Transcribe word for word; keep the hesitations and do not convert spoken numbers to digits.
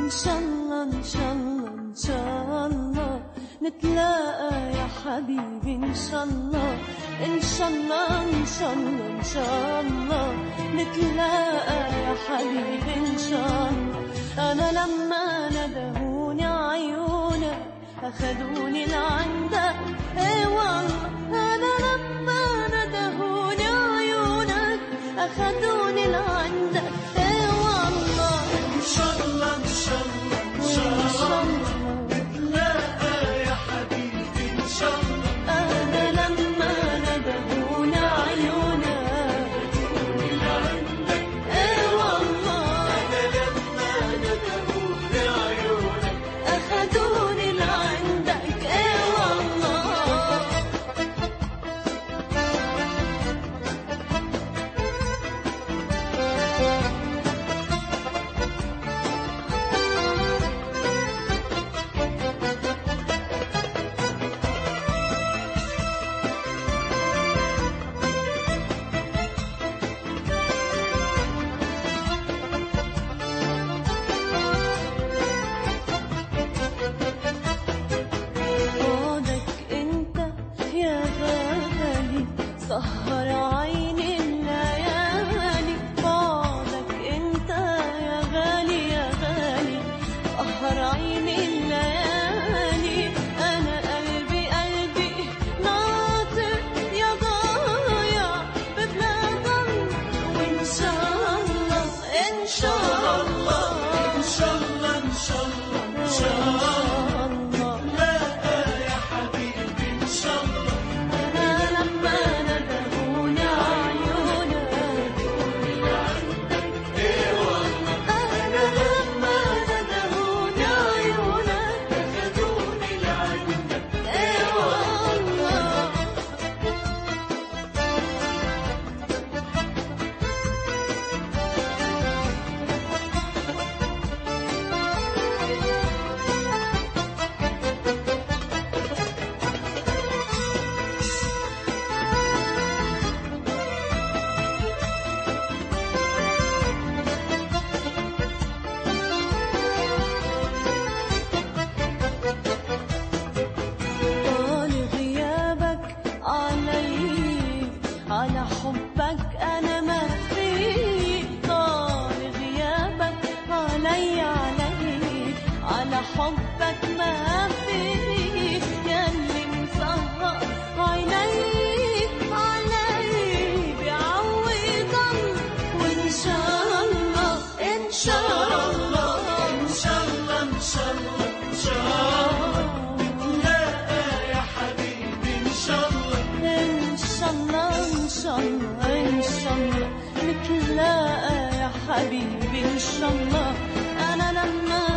إن شاء الله إن شاء الله إن شاء الله نتلاقى يا حبيبي إن شاء الله إن شاء الله إن شاء الله إن شاء الله نتلاقى يا حبيبي إن شاء الله. أنا لما ندهوني عيونك أخدوني لعندك إيه والله. أنا لما ندهوني عيونك أخدوني لعندك إيه والله. إن شاء الله إن شاء الله إن شاء الله نتلاقى يا حبيبي إن شاء الله. أنا لما ندهوني عيونك أخدوني لعندك إيه والله. أنا لما ندهوني عيونك أخدوني لعندك إيه والله. بعدك انت يا غالي سهر عيني الليالي. بعدك انت يا غالي يا غالي سهر عيني الليالي. انا قلبي قلبي ناطر يا ضايع ببلاد الله. وان شاء الله ان شاء الله إن شاء الله إن شاء الله إن شاء الله نتلاقى يا حبيبي إن شاء الله. أنا لما ندهوني عيونك أخدوني لعندك إيه والله. أنا لما ندهوني عيونك أخدوني لعندك إيه والله. طال غيابك علي على حبك أنا ما في. طال غيابك علي علي على حبك ما في. ياللي مسهر عيني علي بعوض الله. وإن شاء الله إن شاء الله إن شاء الله إن شاء الله إن شاء الله نتلاقى يا حبيبي إن شاء الله. إن شاء الله إن شاء الله إن شاء الله نتلاقى يا حبيبي إن شاء الله. أنا لما